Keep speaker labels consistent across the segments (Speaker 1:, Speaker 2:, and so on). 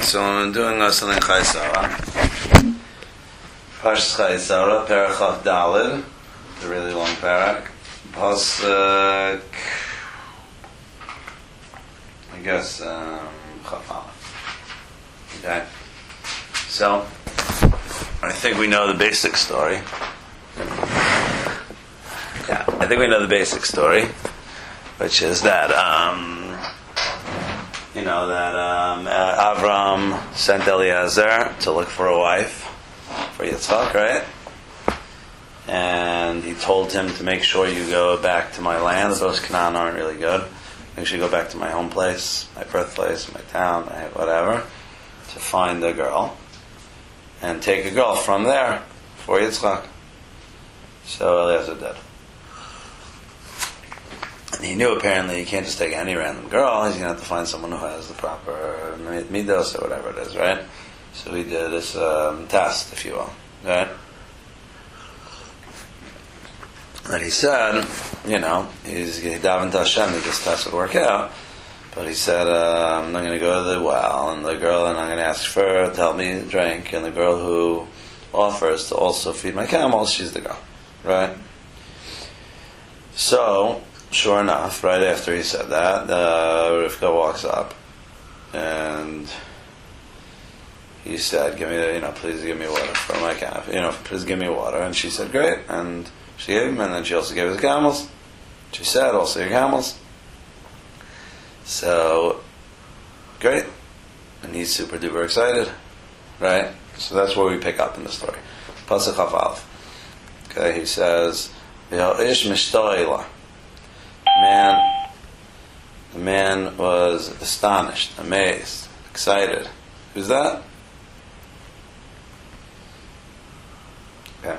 Speaker 1: So I'm doing something Chayei Sarah. Parshas Chayei Sarah, Perek Chaf Daled, the really long parak. Pasuk, I guess, Chaf Aleph. Okay. So, I think we know the basic story. Yeah, I think we know the basic story, which is that, Avram sent Eliezer to look for a wife for Yitzchak, right? And he told him to make sure you go back to my land. Those Canaan aren't really good. Make sure you go back to my home place, my birthplace, my town, whatever, to find a girl and take a girl from there for Yitzchak. So Eliezer did. And he knew apparently he can't just take any random girl. He's going to have to find someone who has the proper midos or whatever it is, right? So he did this test, if you will, right? And he said, he davened to Hashem that this test would work out. But he said, I'm going to go to the well, and I'm going to ask her to help me drink, and the girl who offers to also feed my camels, she's the girl, right? So, sure enough, right after he said that, Rivka walks up, and he said, please give me water for my calf. Please give me water. And she said, great. And she gave him, and then she also gave his camels. She said, also your camels. So, great. And he's super duper excited, right? So that's where we pick up in the story. Pasuk Chaf Aleph. Okay, he says, Ish mishtoila. The man was astonished, amazed, excited. Who's that? Okay.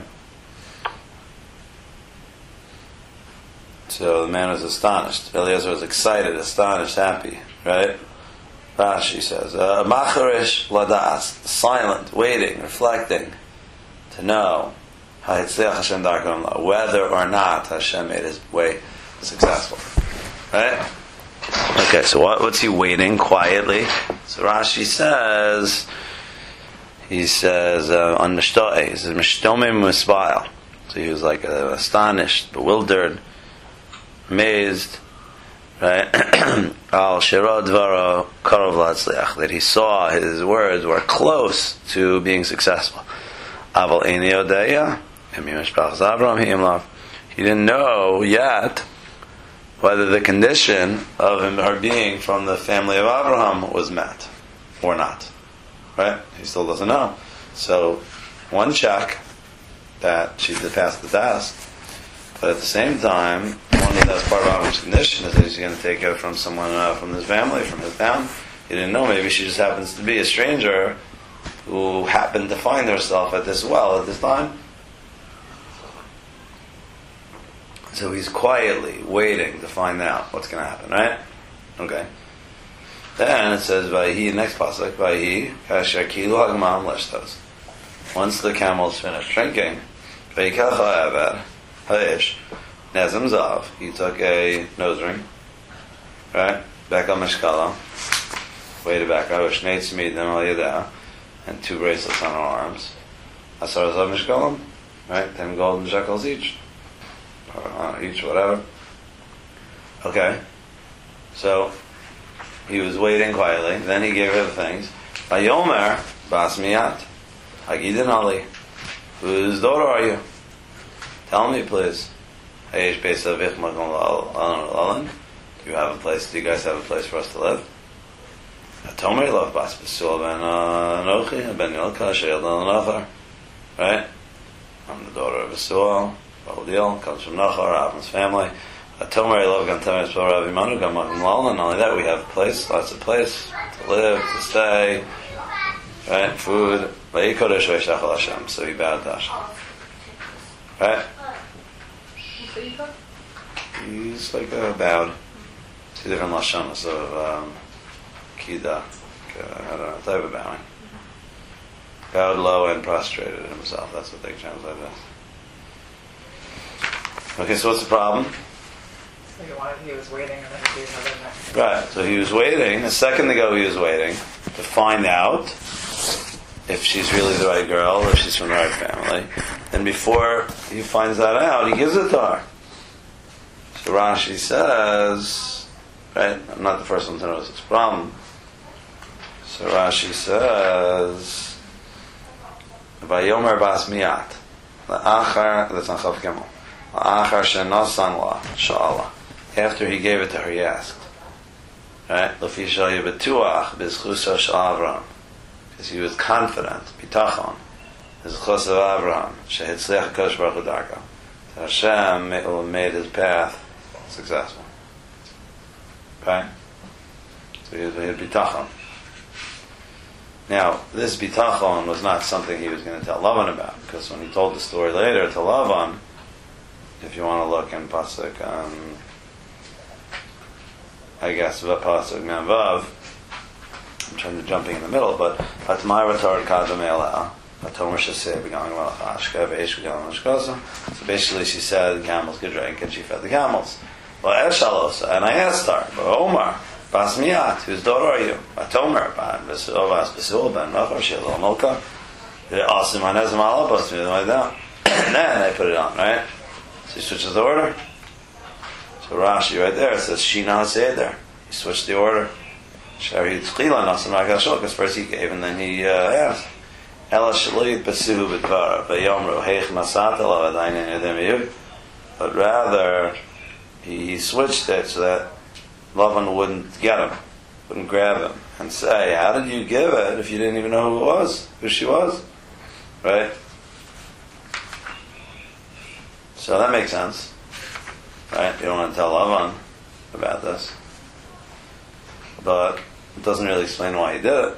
Speaker 1: So the man was astonished. Eliezer was excited, astonished, happy, right? Rashi says, Macharish ladas, silent, waiting, reflecting, to know whether or not Hashem made his way successful. Right? Okay, so what's he waiting quietly? So Rashi says, on Mishtoe, he says, Mishtomim Misba'al. So he was like astonished, bewildered, amazed, right? Al Shirah Dvaro Karov Latzliach, that he saw his words were close to being successful. Aval Eini Odeya, he didn't know yet whether the condition of her being from the family of Abraham was met or not. Right? He still doesn't know. So, one check that she did pass the test, but at the same time, that's part of Abraham's condition is that he's going to take her from someone from his family, from his town. He didn't know. Maybe she just happens to be a stranger who happened to find herself at this well at this time. So he's quietly waiting to find out what's going to happen, right? Okay. Then it says, Vayhi, next pasuk, Vayhi, Kasher Kilu Hagmam Leshtos. Once the camels finished drinking, Vayikach Ha'ever, Ha'ish, Nezem Zav, he took a nose ring, right? Back on Mishkala, weighted back, Shnei Tzmidim Al Yedeh, and 2 bracelets on her arms. Asar Zav Mishkalam, right? 10 golden shekels each. Each, whatever. Okay. So, he was waiting quietly. Then he gave her the things. Vayomer Bas Miyat Hagidin Ali. Whose daughter are you? Tell me, please. Hayesh Beisa Vichmak Lalan. Do you have a place? Do you guys have a place for us to live? Tomer Love Bas Besul Ben Anochi Ben Yilka Sheil Nachar. Right? I'm the daughter of Besul. The whole deal comes from Nachar, Avram's family. Not only that, we have a place, lots of place to live, to stay, right? Food. So he bowed to Hashem. Right? He's like bowed. 2 different lashonas of kida. I don't know, type of bowing. Bowed low and prostrated himself. That's what they translate as. Okay, so what's the problem?
Speaker 2: He was waiting and then he gave another next.
Speaker 1: Right, so he was waiting. A second ago he was waiting. to find out if she's really the right girl or if she's from the right family. And before he finds that out, he gives it to her. So Rashi says, right, I'm not the first one to notice this problem. So Rashi says, Vayomer bas miyat, la'achar, that's on Chav Gimel, la'achar shenasan la, sha'ala. After he gave it to her, he asked. Right? L'fi shal yebetuach b'zchusa shel Avraham. Because he was confident, bitachon, b'zchus of Avraham, shehitzliach HaKadosh Baruch Hu darko. Hashem made his path successful. Okay? So he had bitachon. Now, this bitachon was not something he was going to tell Lavan about, because when he told the story later to Lavan, if you want to look in Pasuk, I guess, Pasuk Memvav, I'm trying to jumping in the middle, but Atmayra Torah Kadam Elah, Atomer Shaseh Begang Malach Ashka Veish Begang Mashkosa. So basically she said the camels could drink and she fed the camels. Well, Eshalosa, and I asked her, but Omar, Bas Miyat, whose daughter are you? Atomer, Bas Besul, Ben Rachar, Shelo Molka, Asim Hanezim Alabas, like that. And then I put it on, right? So he switches the order. So Rashi right there says Shina Seder. He switched the order. Because first he gave and then he asked. But rather he switched it so that Lavan wouldn't get him, wouldn't grab him and say, how did you give it if you didn't even know who she was? Right? So that makes sense. Right? You don't want to tell Lavan about this. But it doesn't really explain why he did it.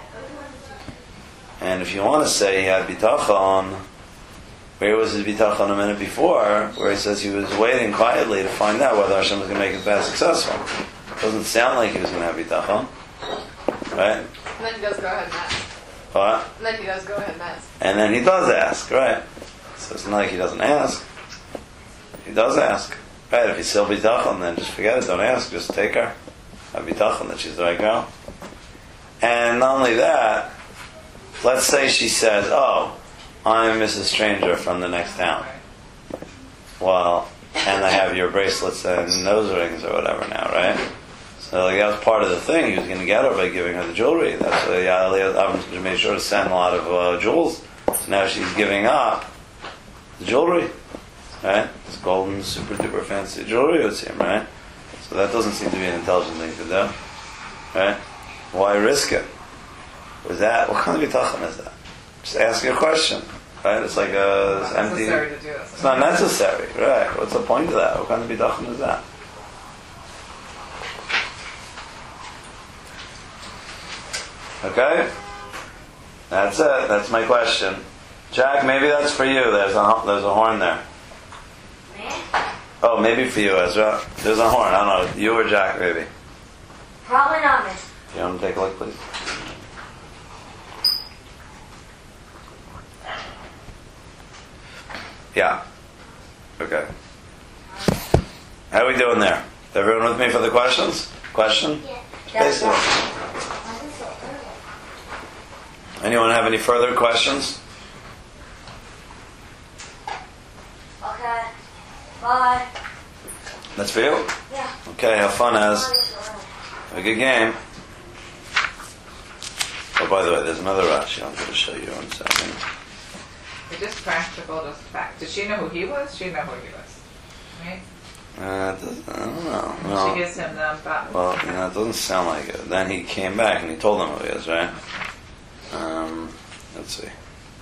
Speaker 1: And if you want to say he had bitachon, where was his bitachon a minute before, where he says he was waiting quietly to find out whether Hashem was going to make his path successful? It doesn't sound like he was going to have bitachon. Right?
Speaker 2: And then he does go ahead and ask.
Speaker 1: What?
Speaker 2: And then he does go ahead and ask.
Speaker 1: And then he does ask, right? So it's not like he doesn't ask. He does ask. Right, if he's still bitachon, then just forget it, don't ask, just take her. Have bitachon that she's the right girl. And not only that, let's say she says, oh, I'm Mrs. Stranger from the next town. Well, and I have your bracelets and nose rings or whatever now, right? So like, that was part of the thing. He was going to get her by giving her the jewelry. That's why Avram made sure to send a lot of jewels. So now she's giving up the jewelry. Right? It's golden, super duper fancy jewelry, it would seem, right? So that doesn't seem to be an intelligent thing to do. Right? Why risk it? With that, what kind of bitachon is that? Just asking a question. Right? It's like it's empty.
Speaker 2: Necessary to do this.
Speaker 1: It's not necessary, right? What's the point of that? What kind of bitachon is that? Okay? That's it. That's my question. Jack, maybe that's for you. There's a horn there. Oh, maybe for you, Ezra. There's a horn. I don't know. You or Jack, maybe.
Speaker 3: Probably not, miss.
Speaker 1: You want to take a look, please? Yeah. Okay. How are we doing there? Is everyone with me for the questions? Question?
Speaker 3: Yeah.
Speaker 1: Anyone have any further questions?
Speaker 3: Okay. Bye.
Speaker 1: That's for you?
Speaker 3: Yeah.
Speaker 1: Okay, have fun, Az. Have a good game. Oh, by the way, there's another Rashi I'm going to show you in a second.
Speaker 2: It's just practical, just fact. Did she know who he was? She know who he was. Right?
Speaker 1: I don't know. No.
Speaker 2: She gives him the button.
Speaker 1: Well, it doesn't sound like it. Then he came back and he told them who he is, right? Let's see.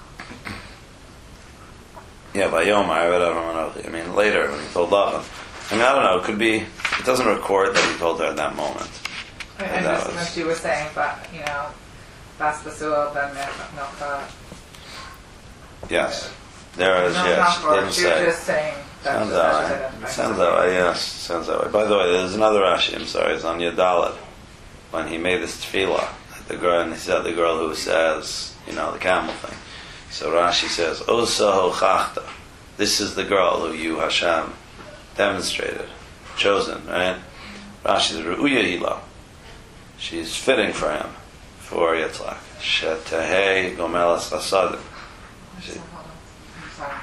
Speaker 1: Yeah, by Yom, I mean, later when he told Lavan. I mean, I don't know. It could be. It doesn't record that he told her at that moment.
Speaker 2: And just when she was saying, but Bas Basul, Ben Milcha.
Speaker 1: Yes, there is.
Speaker 2: No,
Speaker 1: Yes,
Speaker 2: not
Speaker 1: didn't
Speaker 2: she
Speaker 1: say.
Speaker 2: was just saying.
Speaker 1: Sounds that way. Sounds that way. Yes, sounds that way. By the way, there's another Rashi. I'm sorry, it's on Yadalit when he made this tefillah. The girl, and he said the girl who says, the camel thing. So Rashi says, Osaho Chachta. This is the girl who you, Hashem, demonstrated, chosen, right? Rashi says, Ru'uya Hila. She's fitting for him. for Yitzchak. Shetehei gomelas chasadim.
Speaker 2: So, hold on. I'm sorry.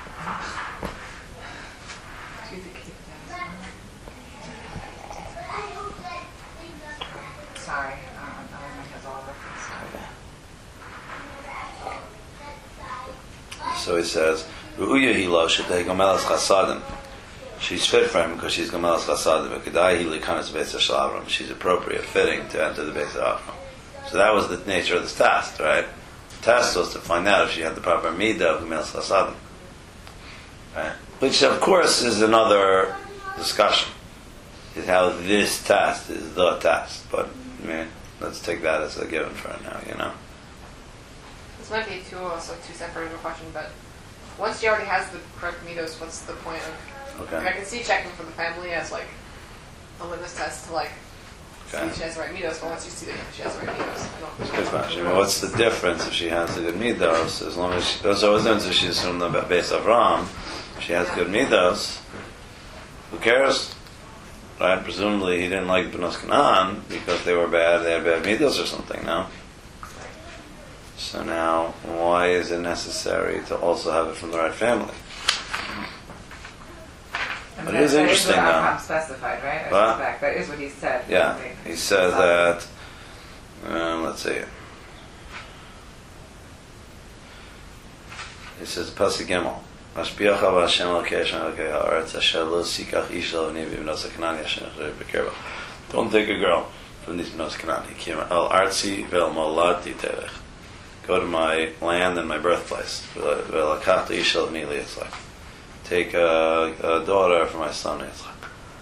Speaker 2: Do you think he did that? Sorry, I don't know his all reference.
Speaker 1: So he says, Ru'uya hilo shetehei gomelas chasadim. She's fit for him because she's gomelas chasadim. Kedai hi likanas beis shel Avram. She's appropriate, fitting to enter the beis of Avram. So that was the nature of this test, right? The test was to find out if she had the proper midah of gomelas chasadim. Right? Which, of course, is another discussion. Is how this test is the test. But, I mean, let's take that as a given for now, you know?
Speaker 4: This might be two separate of a question, but once she already has the correct midos, what's the point of...
Speaker 1: Okay.
Speaker 4: Like, I can see checking for the family as, like, a litmus test to, like, see if she has the right midos, but once you see that she has the right midos, I don't...
Speaker 1: Good question. I mean, what's the difference if she has the good midos? As long as she... There's always difference if she's from the base of Ram. If she has good midos, who cares? Right? Presumably he didn't like B'nos Canaan because they were bad, they had bad midos or something, no? So now, why is it necessary to also have it from the right family? But it is interesting
Speaker 2: that
Speaker 1: now.
Speaker 2: is what specified, right?
Speaker 1: What?
Speaker 2: That is what he said.
Speaker 1: Yeah, he says that. Let's see. He says Pasuk Gimel. Mashpiach hava Hashem Elokei Hashem Elokei haaretz asher lo sikach ish lo v'ni b'bnos Kanani Hashem Elokei b'kerba. Don't take a girl from these b'nos Kanani. Kim el artzi ve'el molati terech. Go to my land and my birthplace. Ve'lakachta ish lo v'ni liyitzlach. Take a daughter for my son Yitzchak.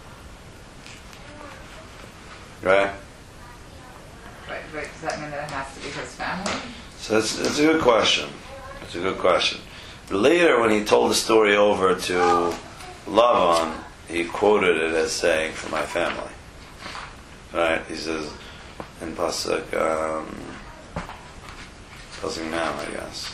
Speaker 1: Right?
Speaker 2: Right, but does that mean that it has to be his family?
Speaker 1: So it's a good question. It's a good question. Later, when he told the story over to Lavan, he quoted it as saying, "For my family." Right? He says in Pasuk, Pasuk Mem, I guess.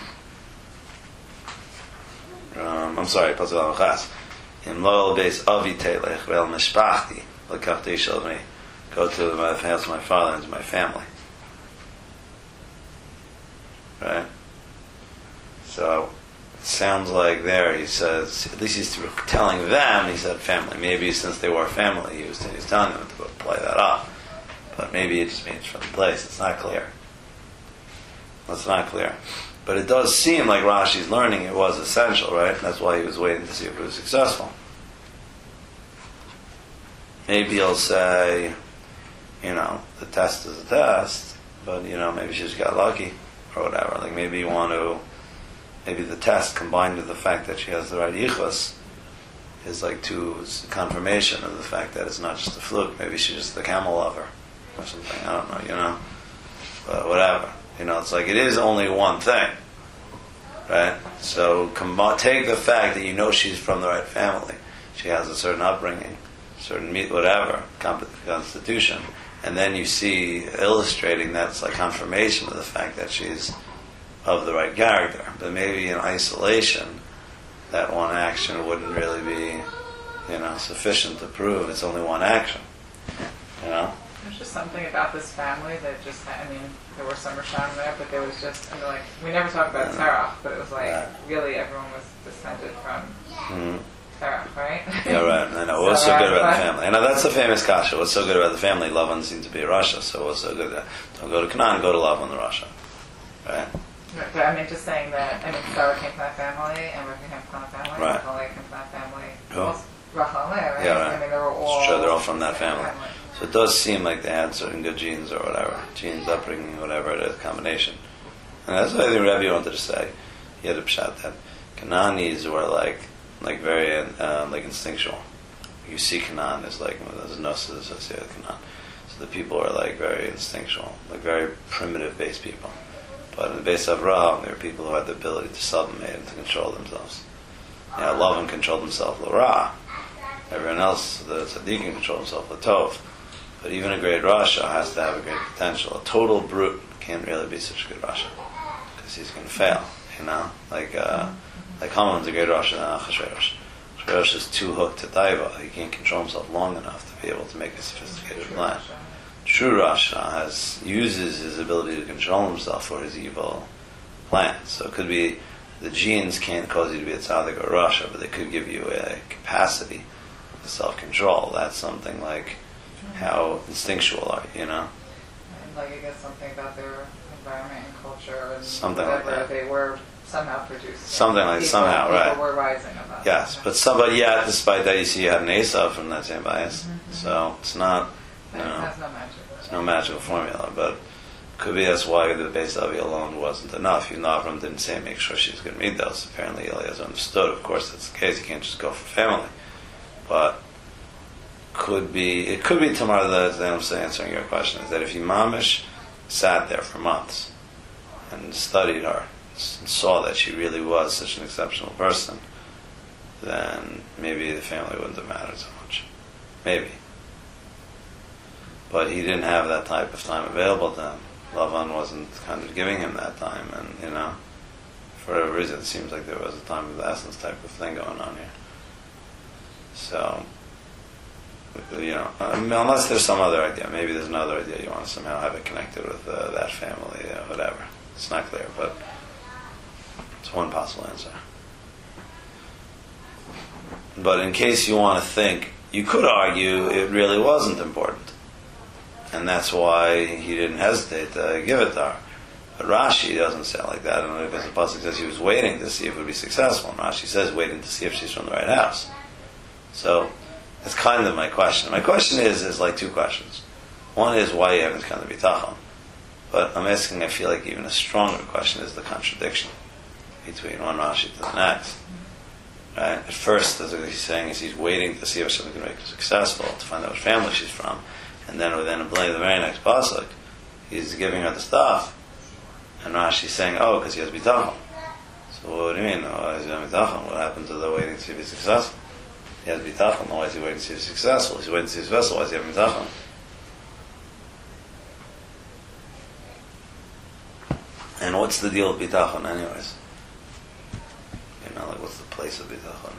Speaker 1: I'm sorry, Pasuk Al-Chas. In Loyal Base Avi Telech Ve'el Mishpachti L'Kachti Shalmi. Go to my house, my father, and to my family. Right? So it sounds like there he says, at least he's telling them, he said family. Maybe since they were family, he was telling them to play that up. But maybe it just means from the place. It's not clear. It's not clear. But it does seem like Rashi's learning it was essential, right? That's why he was waiting to see if it was successful. Maybe he'll say, the test is a test, but, maybe she just got lucky or whatever. Like maybe maybe the test combined with the fact that she has the right yichus is like confirmation of the fact that it's not just a fluke. Maybe she's just the camel lover or something. I don't know, But whatever. It's like it is only one thing, right? So take the fact that she's from the right family. She has a certain upbringing, certain whatever, constitution, and then you see illustrating that's like confirmation of the fact that she's of the right character. But maybe in isolation, that one action wouldn't really be, sufficient to prove it's only one action.
Speaker 2: There's just something about this family that just, there were some Rishonim there, but there was just, we never talked about Terach, but it was like, really everyone was descended from Terach, right?
Speaker 1: Yeah, right. I know. What's so good about the family? I know that's the famous kasha. What's so good about the family? Lavan seems to be a Rasha, so what's so good? Don't go to Canaan, go to Lavan the Rasha. Right?
Speaker 2: But just saying that, Sarah came from that family, and Rebecca came from that family,
Speaker 1: right.
Speaker 2: Rachel came from that family.
Speaker 1: Who?
Speaker 2: Rachel, right?
Speaker 1: Yeah, right.
Speaker 2: They were all...
Speaker 1: It's true, they're all from that family. So it does seem like they had certain good genes or whatever. Genes, upbringing, whatever it is, combination. And that's what I think Rebbe wanted to say. He had a pshat that Canaanis were like very like instinctual. You see Canaan as like there's no associated with Canaan. So the people are like very instinctual, like very primitive base people. But in the base of Avraham, there were people who had the ability to sublimate and to control themselves. Love and control himself l'ra. Everyone else, the tzaddik can control himself l'tov. But even a great Rasha has to have a great potential. A total brute can't really be such a good Rasha because he's going to fail. Like Haman's a great Rasha than Achashverosh. Achashverosh is too hooked to Daiva. He can't control himself long enough to be able to make a sophisticated plan. true Rasha uses his ability to control himself for his evil plans. So it could be the genes can't cause you to be a tzaddik or Rasha, but they could give you a capacity to self-control. That's something like how instinctual are you,
Speaker 2: And like I guess something about their environment and culture and
Speaker 1: something like
Speaker 2: whatever
Speaker 1: that.
Speaker 2: they were somehow producing.
Speaker 1: Something like somehow, right?
Speaker 2: People were rising above.
Speaker 1: Yes, but somebody, yeah, despite that, you see you have an Esav from that same bias. So it's not,
Speaker 2: It has no magic.
Speaker 1: it's no magical formula, but could be that's why the base Avi alone wasn't enough. Even though Avram didn't say make sure she's going to meet those. Apparently Eliezer understood. Of course, that's the case. You can't just go for family. But it could be tomorrow that I'm saying, answering your question, is that if Mamish sat there for months and studied her and saw that she really was such an exceptional person, then maybe the family wouldn't have mattered so much. Maybe. But he didn't have that type of time available to him. Lavan wasn't kind of giving him that time, and for whatever reason, it seems like there was a time of the essence type of thing going on here. So, unless there's some other idea, maybe there's another idea you want to somehow have it connected with that family, whatever. It's not clear, but it's one possible answer. But in case you want to think, you could argue it really wasn't important. And that's why he didn't hesitate to give it to her. But Rashi doesn't say it like that. I don't know because the pasuk says he was waiting to see if it would be successful. And Rashi says waiting to see if she's from the right house. So that's kind of my question. My question is like two questions. One is why you haven't kind of bitachon. But I'm asking, I feel like even a stronger question is the contradiction between one Rashi to the next. Right? At first, as he's saying, is he's waiting to see if something can make her successful, to find out what family she's from. And then within the very next pasuk, he's giving her the stuff. And Rashi's saying, because he has bitachon. So what do you mean? Why is he has bitachon? What happened to the waiting to see if he's successful? He has bitachon. Why is he waiting to see if he's successful? He's waiting to see his vessel. Why is he having bitachon? And what's the deal with bitachon anyways? What's the place of bitachon?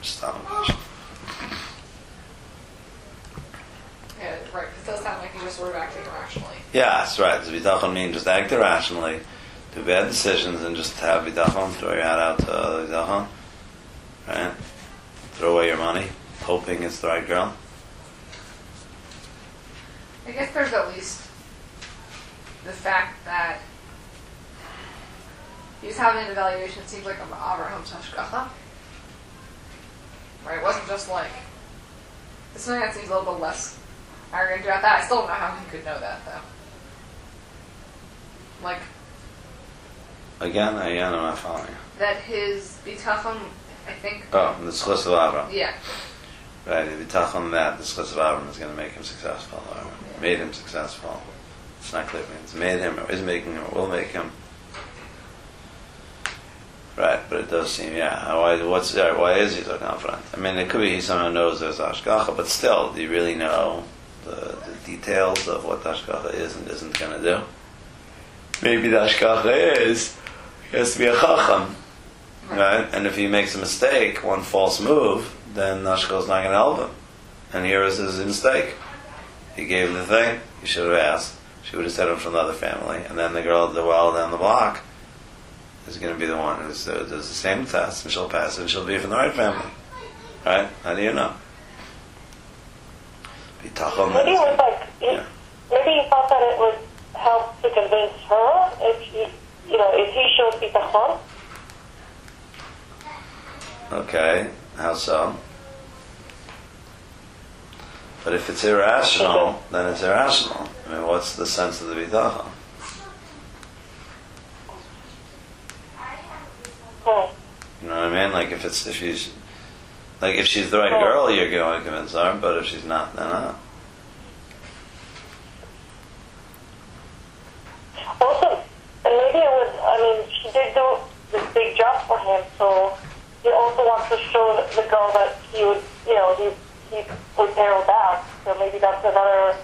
Speaker 4: Yeah, right. It does sound like he was sort of acting irrationally.
Speaker 1: Yeah, that's right. Does bitachon mean just act irrationally, do bad decisions, and just have bitachon, throw your hat out to bitachon, right? Throw away your money, hoping it's the right girl?
Speaker 4: I guess there's at least the fact that he's having an evaluation. It seems like of Avraham Tashgacha. Right? It wasn't just like... It's something that seems a little bit less arrogant about that. I still don't know how he could know that, though. Like...
Speaker 1: Again, I'm not following you.
Speaker 4: That his bitachon, I think...
Speaker 1: Oh, the schus of Avram.
Speaker 4: Yeah.
Speaker 1: Right, the bitachon that the schus of Avram is going to make him successful, or made him successful. It's not clear if it's made him, or is making him, or will make him. Right, but it does seem, why is he so confident? I mean, it could be he somehow knows there's Ashgacha, but still, do you really know the details of what Ashgacha is and isn't going to do? Maybe the Ashgacha is, he has to be a Chacham, right? And if he makes a mistake, one false move, then Ashgacha's not going to help him. And here is his mistake. He gave him the thing, he should have asked. She would have said him from another family, and then the girl at the well down the block is going to be the one who does the same test, and she'll pass it, and she'll be from the right family. Right? How do you know?
Speaker 5: Maybe it was like, maybe he thought that it would help to convince her if he shows bitachon.
Speaker 1: Okay, how so? But if it's irrational, then it's irrational. I mean, what's the sense of the bitachon? You know what I mean? Like if she's the right girl, you're going to convince her. But if she's not, then not.
Speaker 5: Also, and maybe it was. I mean, she did do this big job for him, so he also wants to show the girl that he would, he would pay her back. So maybe that's another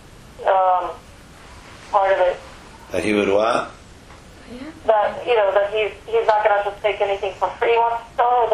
Speaker 5: part of it.
Speaker 1: That he would what?
Speaker 5: That that he's not going to just take anything for free. He wants to show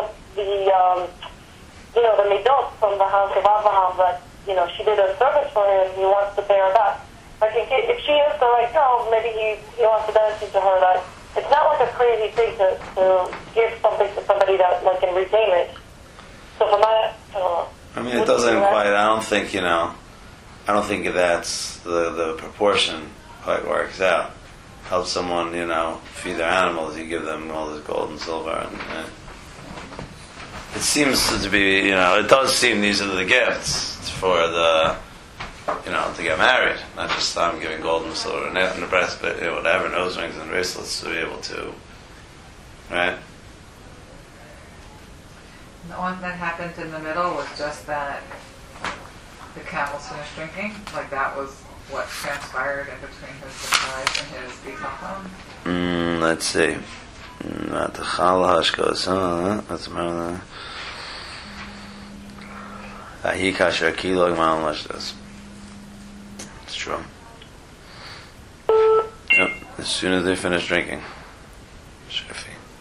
Speaker 5: the midot from the house of Abraham that she did a service for him. He wants to pay her back. Like, if she is the right girl, maybe he wants to demonstrate to her that it's not like a crazy thing to give something to somebody that, like, in repayment. So for my, I don't know.
Speaker 1: I mean, it doesn't quite, I don't think, I don't think that's the proportion quite works out. Help someone, feed their animals, you give them all this gold and silver. And it seems to be, it does seem these are the gifts for the, to get married. Not just I'm giving gold and silver and the breast, but whatever, nose rings and bracelets to be able to, right?
Speaker 2: The one that happened in the middle was just that the camels finished drinking. Like that was what transpired in between his surprise and his bitachon.
Speaker 1: Let's see. Not the chalash goes. That's my. He kasher kilo g'mal does. It's true. Yep. As soon as they finish drinking. Shefi.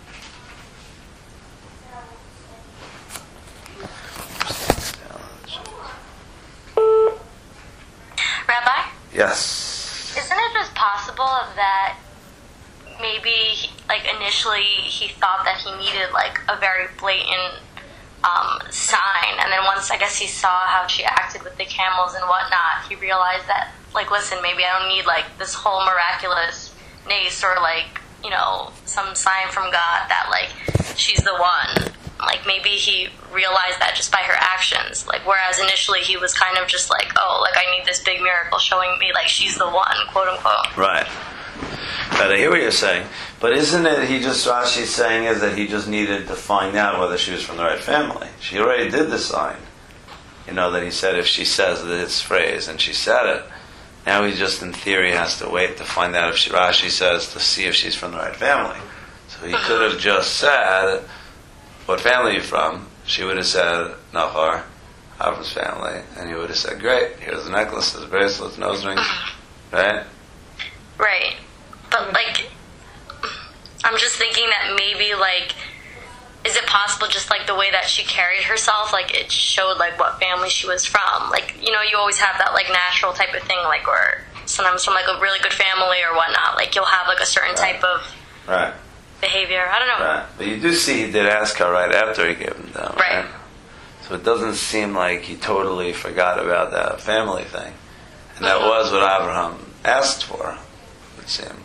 Speaker 6: Rabbi?
Speaker 1: Yes.
Speaker 6: Isn't it just possible that maybe, initially he thought that he needed, a very blatant sign, and then once, I guess, he saw how she acted with the camels and whatnot, he realized that, listen, maybe I don't need, this whole miraculous nace or, some sign from God that, she's the one. Maybe he realized that just by her actions. Whereas initially he was kind of just I need this big miracle showing me, she's the one, quote unquote.
Speaker 1: Right. But I hear what you're saying. But isn't it, Rashi's saying is that he just needed to find out whether she was from the right family. She already did the sign. That he said if she says this phrase, and she said it, now he just in theory has to wait to find out if Rashi says to see if she's from the right family. So he could have just said, what family are you from? She would have said, Nahar, Avram's family. And he would have said, great, here's the necklaces, bracelets, nose rings. Right?
Speaker 6: Right. But, I'm just thinking that maybe, is it possible just, the way that she carried herself, it showed, what family she was from? You always have that, natural type of thing, where sometimes from, a really good family or whatnot, you'll have, a certain type of behavior. I don't know.
Speaker 1: Right. But you do see he did ask her right after he gave him down. Right. So it doesn't seem like he totally forgot about that family thing. And that was what Abraham asked for, it would seem.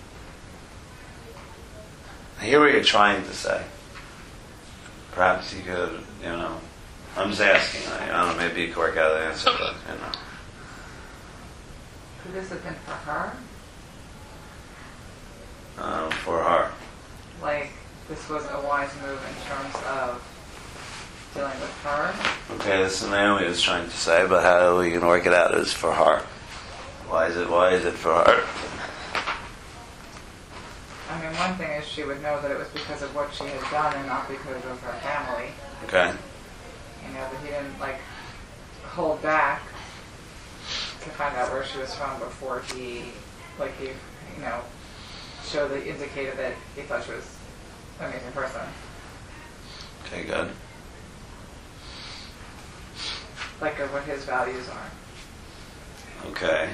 Speaker 1: I hear what you're trying to say. Perhaps you could, I'm just asking. I don't know, maybe you could work out the answer, but,
Speaker 2: Could this have been for her?
Speaker 1: For her.
Speaker 2: This was a wise move in terms of dealing with her?
Speaker 1: Okay, this is what Naomi was trying to say, but how are we going to work it out is for her. Why is it for her?
Speaker 2: I mean, one thing is she would know that it was because of what she had done and not because of her family.
Speaker 1: Okay.
Speaker 2: That he didn't, hold back to find out where she was from before he indicated that he thought she was an amazing person.
Speaker 1: Okay, good.
Speaker 2: Of what his values are.
Speaker 1: Okay.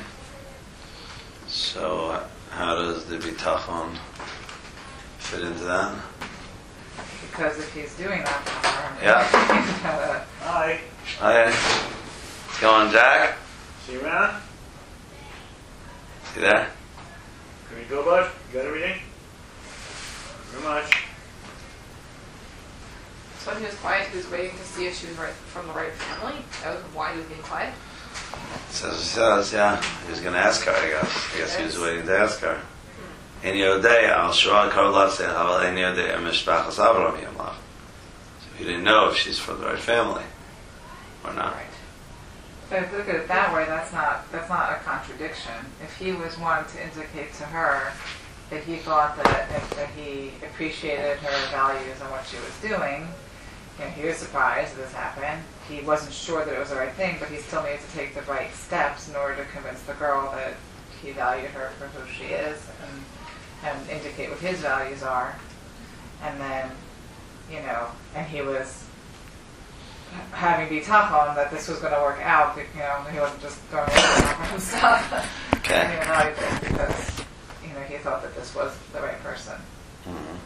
Speaker 1: So, how does the bitachon fit into that?
Speaker 2: Because if he's doing that for her,
Speaker 1: yeah.
Speaker 7: Hi.
Speaker 1: Hi. What's going on, Jack?
Speaker 7: See you around?
Speaker 1: You there?
Speaker 7: Can you go, bud? You got everything? Very much.
Speaker 4: So when he was quiet, he was waiting to see if she was from the right family. That was why he was being quiet.
Speaker 1: Says, yeah. He was going to ask her, I guess he was waiting to ask her. In your day, I'll show her in your day, Mishpachas Avram Yamlach. So he didn't know if she's from the right family or not.
Speaker 2: Right. But if you look at it that way, that's not a contradiction. If he was wanting to indicate to her that he thought that he appreciated her values and what she was doing, he was surprised that this happened. He wasn't sure that it was the right thing, but he still needed to take the right steps in order to convince the girl that he valued her for who she is and indicate what his values are. And then, and he was having bitachon that this was going to work out. He wasn't just throwing it out for himself.
Speaker 1: Okay.
Speaker 2: And he liked it because, he thought that this was the right person.
Speaker 1: Mm-hmm.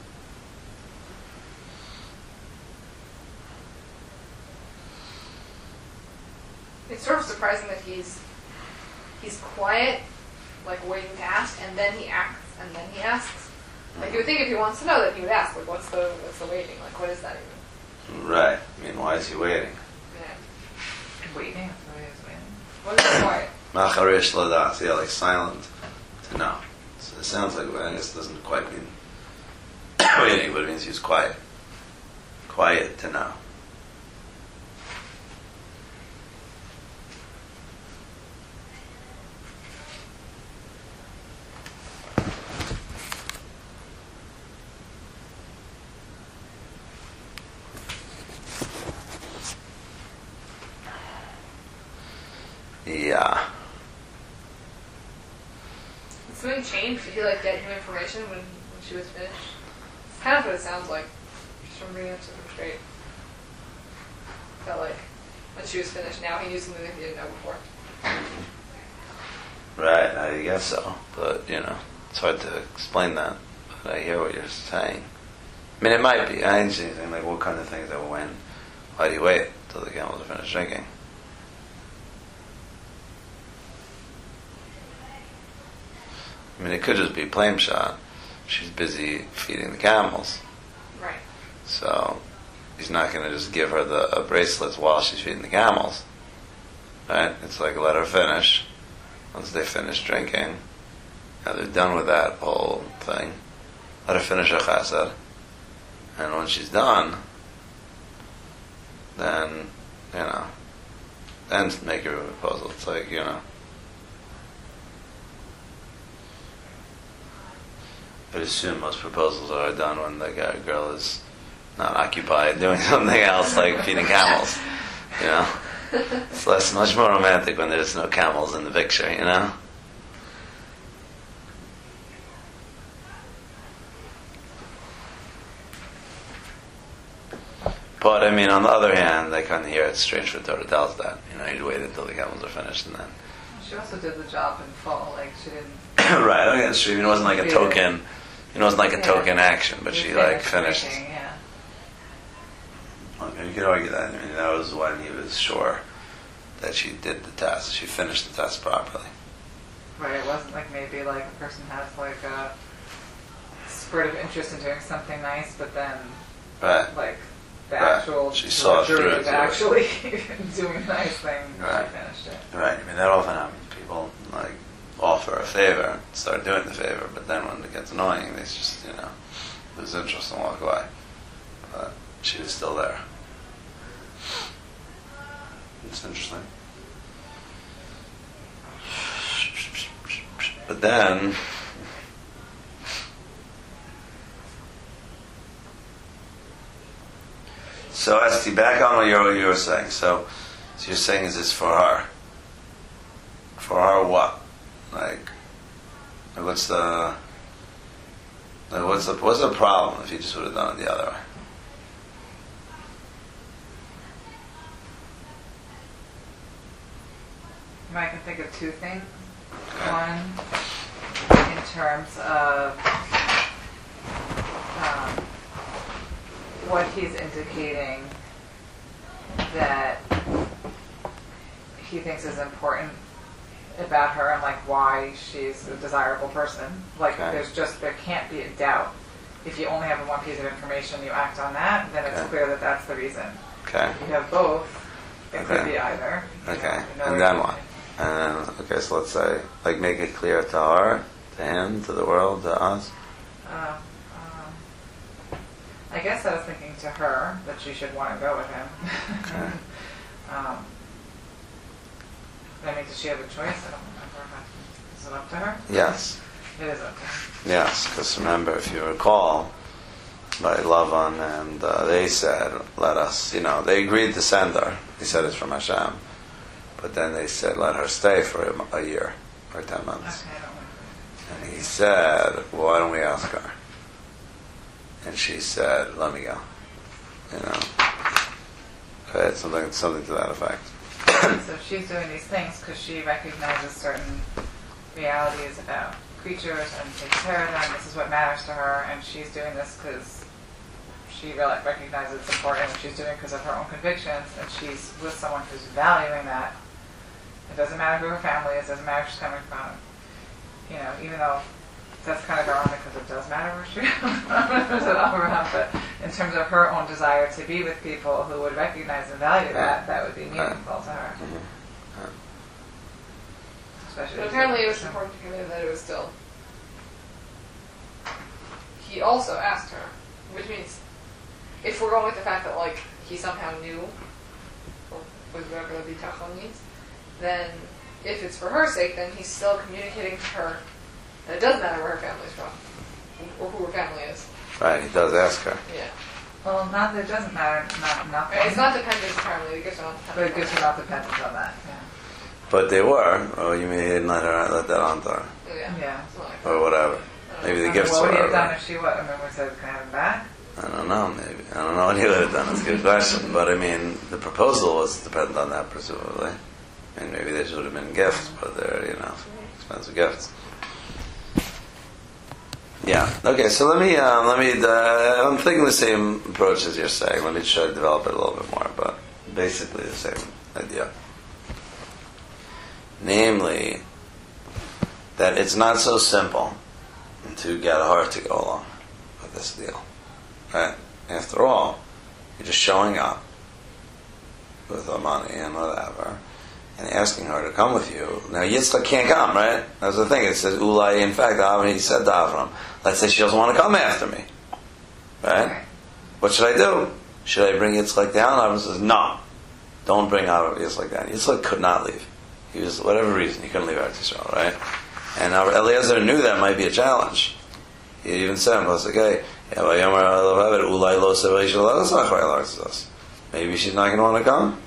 Speaker 4: It's sort of surprising that he's quiet, like waiting to ask, and then he acts, and then he asks. Like you would think if he wants to know, that he would ask. Like what's the waiting? Like what is that even?
Speaker 1: Right. I mean, why is he waiting?
Speaker 4: Yeah.
Speaker 2: Waiting? That's what he is waiting.
Speaker 4: What is quiet?
Speaker 1: Macharish ladas. Yeah, like silent to know. So it sounds like, I guess it doesn't quite mean waiting, but it means he's quiet. Quiet to know. Yeah.
Speaker 4: Did something change? Did he like get him information when she was finished? It's kind of what it sounds like. Just from reading it super straight. Felt like when she was finished, now he knew something that he didn't know before.
Speaker 1: Right, I guess so. But, it's hard to explain that. But I hear what you're saying. I mean, it might be. I didn't see anything like what kind of things that when. Why do you wait until the camels are finished drinking? I mean, it could just be plain shot. She's busy feeding the camels.
Speaker 4: Right.
Speaker 1: So, he's not going to just give her the bracelets while she's feeding the camels. Right? It's like, let her finish. Once they finish drinking, now they're done with that whole thing. Let her finish her chesed. And when she's done, then, then make her a proposal. It's like, I assume most proposals are done when the girl is not occupied doing something else, like feeding camels. It's much more romantic when there's no camels in the picture. But I mean, on the other hand, I kind of hear it's strange for Torah tells that. You'd wait until the camels are finished and then.
Speaker 2: She also did the job in full. Like she didn't.
Speaker 1: Right. Okay, that's true. It wasn't like a token. It wasn't like a token action, but she finished.
Speaker 2: Making, yeah.
Speaker 1: Okay, you could argue that. I mean, that was when he was sure that she did the task. She finished the task properly.
Speaker 2: Right. It wasn't like maybe like a person has like a spurt of interest in doing something nice, but then like the actual
Speaker 1: she saw through it.
Speaker 2: Actually doing a nice thing.
Speaker 1: Right.
Speaker 2: She finished it.
Speaker 1: Right. I mean, that often happens. People like offer a favor, start doing the favor, but then when it gets annoying, they just lose interest and walk away. But she was still there. It's interesting. But then, so Esti, back on what you were saying. So you're saying is this for her? For her what? Like what's the problem if you just would have done it the other way?
Speaker 2: I can think of two things. One, in terms of what he's indicating that he thinks is important about her and like why she's a desirable person. Like there can't be a doubt. If you only have one piece of information, you act on that, then it's clear that that's the reason.
Speaker 1: Okay.
Speaker 2: If you have both, it could be either.
Speaker 1: Okay. And then what? And then, so let's say, like, make it clear to her, to him, to the world, to us.
Speaker 2: I guess I was thinking to her that she should want to go with him.
Speaker 1: Okay.
Speaker 2: I mean, does she have a choice? I don't remember. Is it up to her?
Speaker 1: Yes.
Speaker 2: It is up to her.
Speaker 1: Yes, because remember, if you recall, by Lavan and they said, let us, they agreed to send her. He said it's from Hashem. But then they said, let her stay for a year or 10 months.
Speaker 2: Okay, I don't remember.
Speaker 1: And he said, well, why don't we ask her? And she said, let me go. Okay, something to that effect.
Speaker 2: So she's doing these things because she recognizes certain reality is about creatures and taking care of them. This is what matters to her, and she's doing this because she really recognizes it's important, and she's doing it because of her own convictions, and she's with someone who's valuing that. It doesn't matter who her family is, it doesn't matter where she's coming from. You know, even though that's kind of ironic because it does matter where she is all around, but in terms of her own desire to be with people who would recognize and value that, that would be meaningful to her. Especially
Speaker 4: But apparently it was important to him that it was still. He also asked her, which means, if we're going with the fact that like he somehow knew, or with whatever the bitachon means, then if it's for her sake, then he's still communicating to her that it doesn't matter where her family's from, or who her family is.
Speaker 1: Right, he does ask her.
Speaker 4: Yeah.
Speaker 2: Well, not that it doesn't matter, not
Speaker 4: It's not dependent apparently, the gifts are not
Speaker 2: but
Speaker 4: dependent.
Speaker 2: it gives her not dependence on that.
Speaker 1: But they were. Oh, you mean he didn't let that on to her,
Speaker 4: Yeah.
Speaker 2: Yeah.
Speaker 4: Something like that.
Speaker 1: or whatever. Maybe the gifts
Speaker 2: What
Speaker 1: were.
Speaker 2: would he have done if she was? I mean, we said, can I have him back?
Speaker 1: I don't know. Maybe I don't know what he would have done. That's a good question. But I mean, the proposal was dependent on that, presumably. I mean, maybe they should have been gifts, but they're expensive gifts. Yeah. Okay. So let me. I'm thinking the same approach as you're saying. Let me try to develop it a little bit more, but basically the same idea. Namely, that it's not so simple to get her to go along with this deal, right? After all, you're just showing up with her money and whatever, and asking her to come with you. Now Yitzchak can't come, right? That's the thing. It says Ulai. In fact, he said to Avram, "Let's say she doesn't want to come after me, right? What should I do? Should I bring Yitzchak down?" Avram says, "No, don't bring Yitzchak down." Yitzchak could not leave. He was, whatever reason, he couldn't leave Eretz Yisrael, right? And Eliezer knew that might be a challenge. He even said, maybe she's not going to want to come.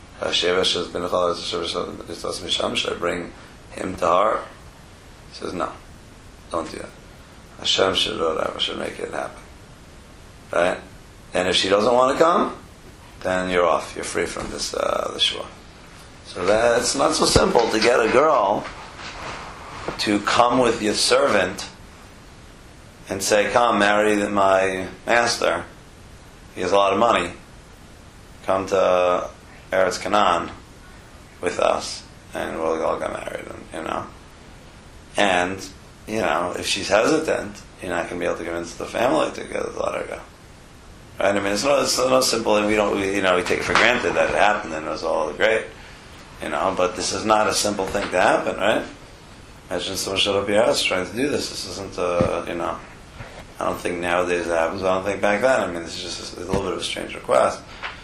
Speaker 1: Should I bring him to her? He says, no, don't do that. Hashem should make it happen. Right? And if she doesn't want to come, then you're off. You're free from this shua. So that's not so simple to get a girl to come with your servant and say, come, marry my master. He has a lot of money. Come to Eretz Canaan with us, and we'll all get married, And, if she's hesitant, you're not going to be able to convince the family to let her go. Right? I mean, it's not simple, and we take it for granted that it happened and it was all great. But this is not a simple thing to happen, right? Imagine someone showed up at your house trying to do this. This isn't, I don't think nowadays it happens. I don't think back then. I mean, this is just a little bit of a strange request.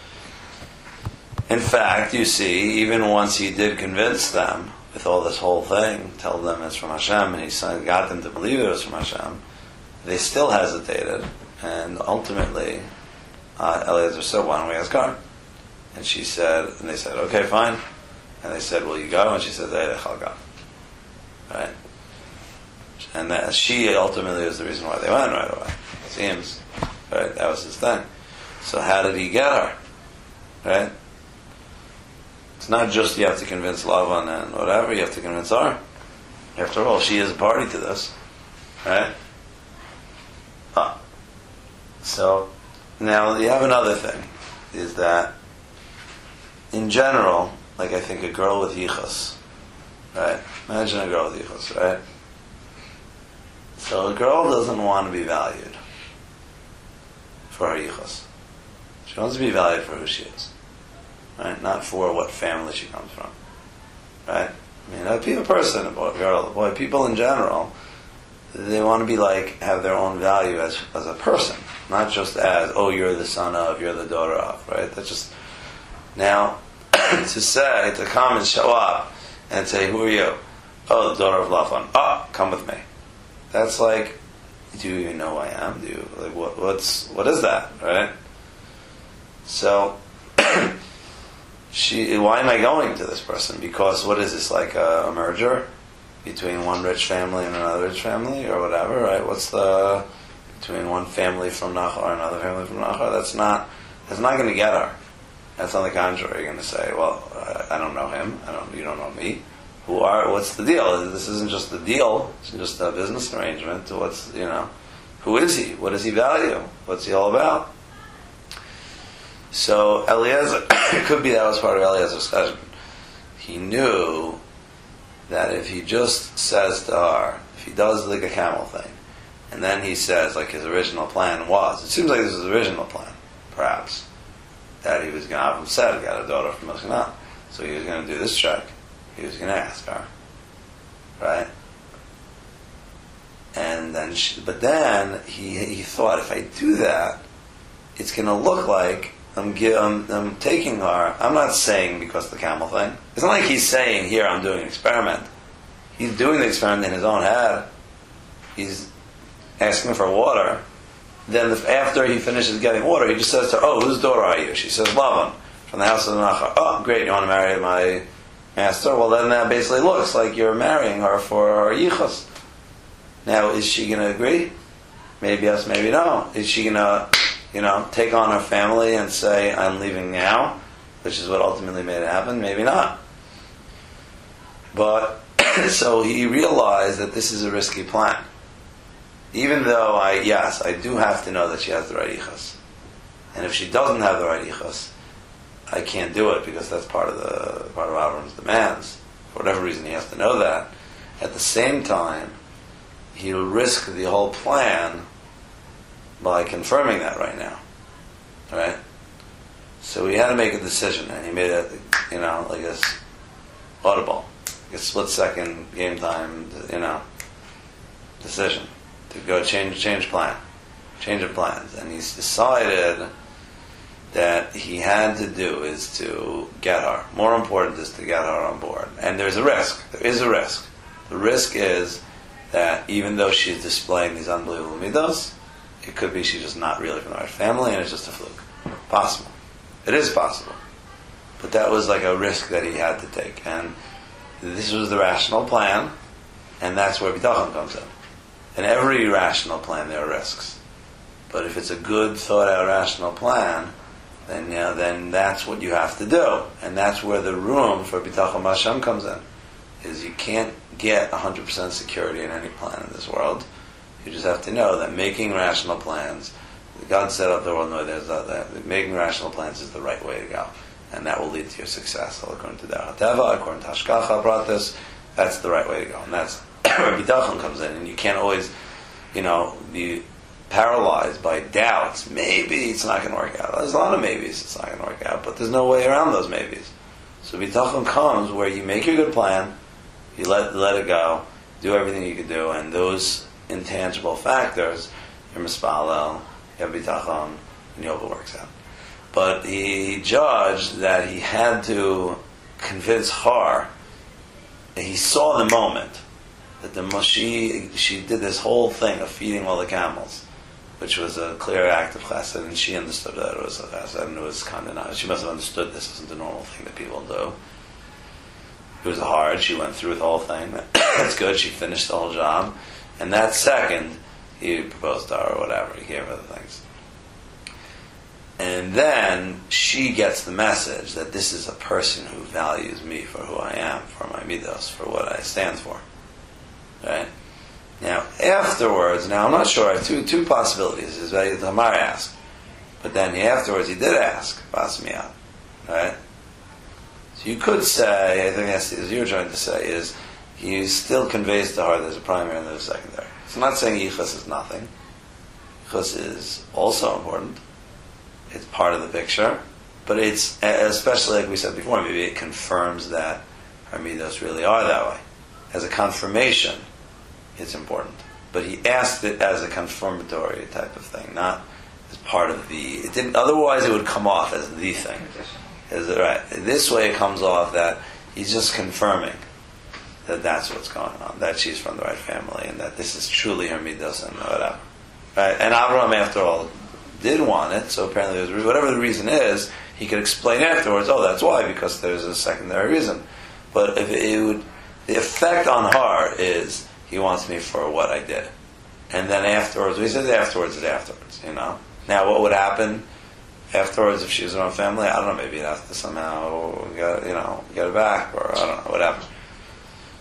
Speaker 1: In fact, you see, even once he did convince them with all this whole thing, tell them it's from Hashem, and he got them to believe it was from Hashem, they still hesitated, and ultimately, Eliezer said, "Why don't we ask her?" And she said, and they said, "Okay, fine." And they said, "Will you go?" And she said, "I'll go." Right? And that she ultimately was the reason why they went right away. It seems. Right? That was his thing. So how did he get her? Right? It's not just you have to convince Lavan and whatever, you have to convince her. After all, she is a party to this. Right? So, now you have another thing, is that in general, like I think a girl with yichus, right? Imagine a girl with yichus, right? So a girl doesn't want to be valued for her yichus. She wants to be valued for who she is, right? Not for what family she comes from, right? I mean, a person, a boy, a girl, a boy, people in general, they want to be have their own value as a person, not just as, oh, you're the son of, you're the daughter of, right? That's just, now, to come and show up and say, who are you? Oh, the daughter of Lavan. Oh, come with me. That's do you even know who I am? What is that, right? So, why am I going to this person? Because what is this, a merger between one rich family and another rich family, or whatever, right? What's between one family from Nachor and another family from Nachor? That's not going to get her. That's on the contrary. You're going to say, well, I don't know him. You don't know me. What's the deal? This isn't just a deal. It's just a business arrangement. Who is he? What does he value? What's he all about? So Eliezer, it could be that was part of Eliezer's cheshbon. He knew that if he just says to her, if he does like a camel thing, and then he says, like his original plan was, it seems like this was his original plan, perhaps, that he was going to have him said, got a daughter from Moshe. So he was going to do this trick. He was going to ask her, right? And then, but then he thought, if I do that, it's going to look like I'm taking her. I'm not saying because of the camel thing. It's not like he's saying, here, I'm doing an experiment. He's doing the experiment in his own head. He's asking for water. Then after he finishes getting water, he just says to her, oh, whose daughter are you? She says, Lavan, from the house of the Nachar. Oh, great, you want to marry my master? Well, then that basically looks like you're marrying her for her yichus. Now, is she going to agree? Maybe yes, maybe no. Is she going to, take on her family and say, I'm leaving now, which is what ultimately made it happen? Maybe not. But, so he realized that this is a risky plan. Even though I do have to know that she has the right yichus. And if she doesn't have the right yichus, I can't do it because that's part of Avram's demands. For whatever reason, he has to know that. At the same time, he'll risk the whole plan by confirming that right now. Right? So he had to make a decision, and he made it, like a audible, like a split-second game time, decision to go change of plans. And he's decided that he had to do is to get her. More important is to get her on board. And there's a risk. There is a risk. The risk is that even though she's displaying these unbelievable midos, it could be she's just not really from the right family and it's just a fluke. Possible. It is possible. But that was like a risk that he had to take. And this was the rational plan, and that's where bitachon comes in. In every rational plan there are risks. But if it's a good, thought-out rational plan, then that's what you have to do. And that's where the room for bitachon b'Hashem comes in. Is you can't get 100% security in any plan in this world. You just have to know that making rational plans, God set up the world, making rational plans is the right way to go. And that will lead to your success. According to Derech HaTeva, according to Hashgacha Pratis, that's the right way to go. And that's where bitachon comes in. And you can't always, be paralyzed by doubts. Maybe it's not going to work out. There's a lot of maybes it's not going to work out, but there's no way around those maybes. So bitachon comes where you make your good plan, you let it go, do everything you can do, and those intangible factors, you're mispalel, you have bitachon, and you hope it works out. But he judged that he had to convince her. He saw the moment that she did this whole thing of feeding all the camels, which was a clear act of chesed, and she understood that it was a chesed, and it was kind of not. She must have understood this isn't the normal thing that people do. It was hard. She went through the whole thing. That's good. She finished the whole job. And that second, he proposed to her or whatever. He gave her the things. And then she gets the message that this is a person who values me for who I am, for my midos, for what I stand for. Right? Now, afterwards, I'm not sure, I have two possibilities, is that Tamar asked. But then afterwards, he did ask, Basmiyat. Right? So you could say, I think that's what you're trying to say, is he still conveys to her there's a primary and there's a secondary. So I'm not saying yichus is nothing. Yichus is also important. It's part of the picture. But it's, especially like we said before, maybe it confirms that her midos really are that way. As a confirmation, it's important. But he asked it as a confirmatory type of thing, not as part of the... otherwise it would come off as the thing. Right. This way it comes off that he's just confirming that that's what's going on, that she's from the right family, and that this is truly her midos and whatever. Right? And Abraham, after all, did want it, so apparently whatever the reason is, he could explain afterwards, that's why, because there's a secondary reason. But if the effect on her is, he wants me for what I did. And then afterwards, he says afterwards, Now what would happen afterwards if she was in her family? I don't know, maybe he'd have to somehow get it back, or I don't know what happened.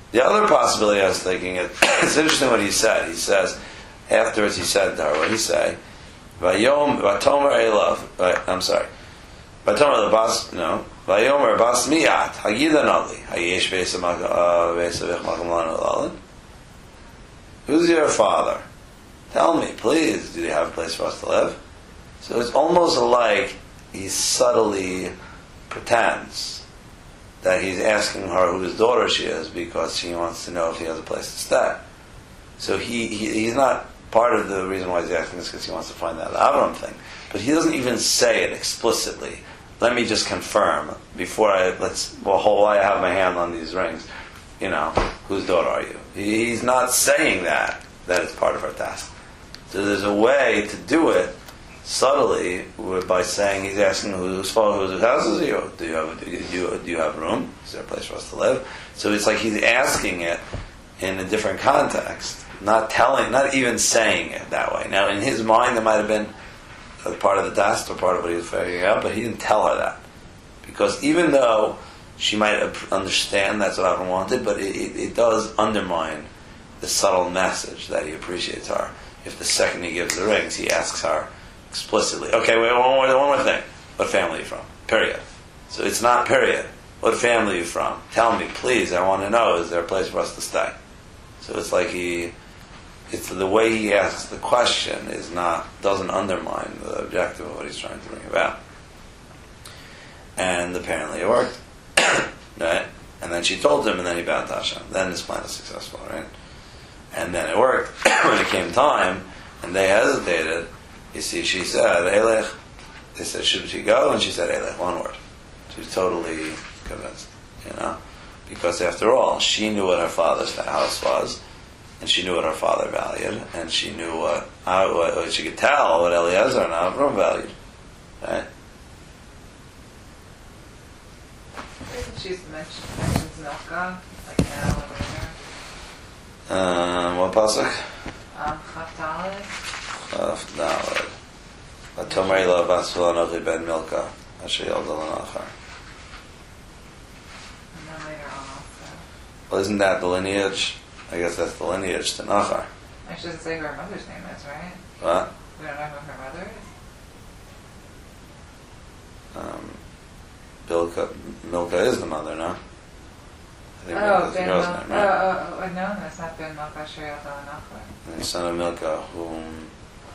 Speaker 1: The other possibility I was thinking, it's interesting what he said. He says, afterwards he said to her, what did he say? Vatomer Elav, I'm sorry. Vatomer the bas, no. Vayomer bas miyat, Hagida Nali, Hayesh Vesavich Makamlanu Lalin. Who's your father? Tell me, please, do they have a place for us to live? So it's almost like he subtly pretends that he's asking her whose daughter she is because she wants to know if he has a place to stay. So he's not part of the reason why he's asking this because he wants to find that Avram thing. But he doesn't even say it explicitly. Let me just confirm before I while I have my hand on these rings, whose daughter are you? He's not saying that it's part of her task. So there's a way to do it subtly by saying he's asking whose house is you? Do you have room? Is there a place for us to live? So it's like he's asking it in a different context, not even saying it that way. Now in his mind, it might have been a part of the task or part of what he was figuring out, but he didn't tell her that because even though she might understand that's what I wanted, but it does undermine the subtle message that he appreciates her. If the second he gives the rings, he asks her explicitly, okay, wait, one more thing. What family are you from? Period. So it's not period. What family are you from? Tell me, please, I want to know, is there a place for us to stay? So it's like it's the way he asks the question doesn't undermine the objective of what he's trying to bring about. And apparently it worked. Right? And then she told him, and then he bowed to Hashem. Then his plan was successful, right? And then it worked. When it came time, and they hesitated, you see, she said, Eilech. They said, should she go? And she said, Eilech, one word. She was totally convinced, because after all, she knew what her father's house was, and she knew what her father valued, and she knew what she could tell what Eliezer and Avram valued, right?
Speaker 2: She's mentions Milka, like now and later.
Speaker 1: What pasuk?
Speaker 2: Chaftalit.
Speaker 1: Chaftalit. Vatomer lo basvul anochi ben Milka asher yolda l'nachar.
Speaker 2: And then later on also.
Speaker 1: Well, isn't that the lineage? I guess that's the lineage to Nachar.
Speaker 2: I shouldn't say who her mother's name is, right?
Speaker 1: What?
Speaker 2: We don't know who her mother is?
Speaker 1: Milka is the mother, no? I think
Speaker 2: Oh,
Speaker 1: Milka's the
Speaker 2: Ben
Speaker 1: girl's
Speaker 2: Milka.
Speaker 1: name, right?
Speaker 2: Oh, no, that's not Ben Milka, Shriel Dalanachar.
Speaker 1: And the son of Milka, whom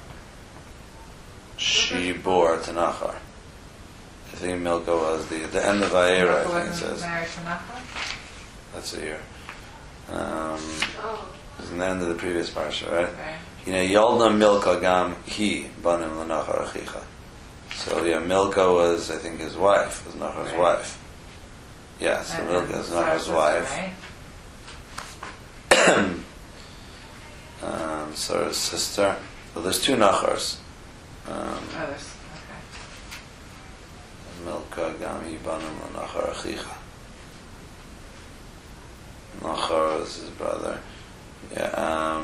Speaker 1: she bore to Nachar. I think Milka was the end of Vayera, I think it says.
Speaker 2: Married to Nachar?
Speaker 1: That's a year. It's in the end of the previous parsha, right?
Speaker 2: Okay.
Speaker 1: Yolda Milka gam hi banim l'Nachar achicha. So Milka was, I think, his wife, was Nachar's wife. Yeah, so Milka is Nachar's wife.
Speaker 2: Right?
Speaker 1: Sarah's sister. Well, there's two Nachars.
Speaker 2: Okay.
Speaker 1: Milka gam hi banim l'Nachar achicha. Nachar was his brother. Yeah,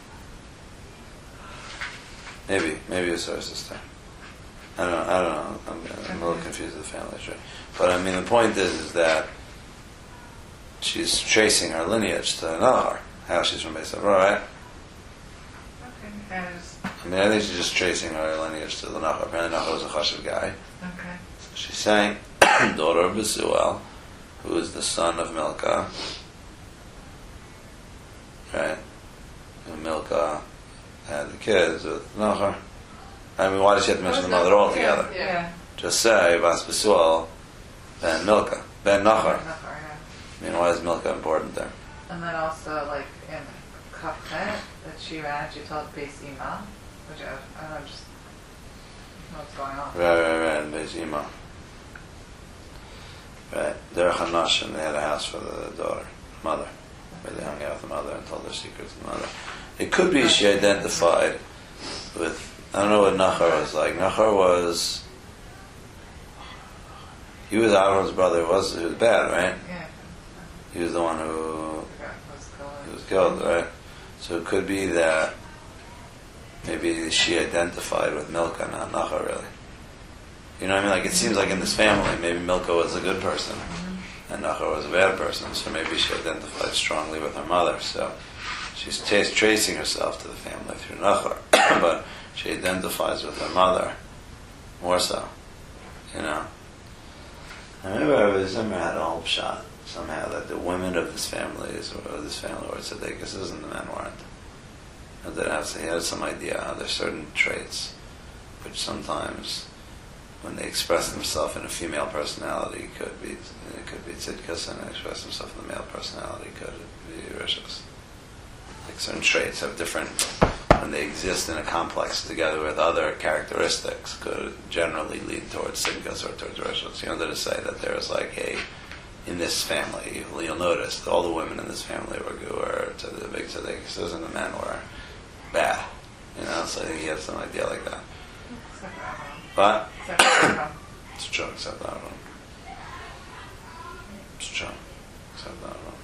Speaker 1: maybe it was her sister. I don't know. I'm a little confused with the family tree. But I mean, the point is that she's tracing her lineage to Nachar, how she's from Beis Avraham, right?
Speaker 2: Okay.
Speaker 1: I think she's just tracing her lineage to the Nachar. Apparently Nachar was a chashuv guy.
Speaker 2: Okay.
Speaker 1: So she's saying, daughter of Besuel, who is the son of Milka, right? And Milka had the kids with Nachar. I mean, why does she have to mention the mother altogether?
Speaker 2: Yeah.
Speaker 1: Just say Bas Besuel, Ben Milka, Ben Nachar.
Speaker 2: Nachar, yeah.
Speaker 1: I mean, why is Milka important there?
Speaker 2: And then also, like, in Kafet, that she ran, she told Beis Ima, which I don't know, just know what's going on.
Speaker 1: Right, and Beis Ima. Right, Derech HaNashim, they had a house for the mother, where they hung out with the mother and told their secrets to the mother. It could be she identified with, I don't know what Nachar was like. Nachar was, he was Aaron's brother. He was bad, right?
Speaker 2: Yeah.
Speaker 1: He was the one who
Speaker 2: Was
Speaker 1: was killed, right? So it could be that maybe she identified with Milka, not Nachar, really. You know what I mean? Like, it seems like in this family, maybe Milka was a good person, and Nachor was a bad person, so maybe she identified strongly with her mother. So she's tracing herself to the family through Nachor, but she identifies with her mother more so, you know. I remember Zimmer had a whole shot somehow that the women of this family were tzaddikas and the men weren't. And that he had some idea there's certain traits which sometimes, when they express themselves in a female personality, it could be tzidkas, and they express themselves in the male personality, could be rishos. Like certain traits have different, when they exist in a complex together with other characteristics, could generally lead towards tzidkas or towards rishos. You know, to say that there's like in this family, you'll notice that all the women in this family were to the big tzaddikas, and the men were bad. You know, so I think he had some idea like that. But it's true, except that one. It's true, except that one.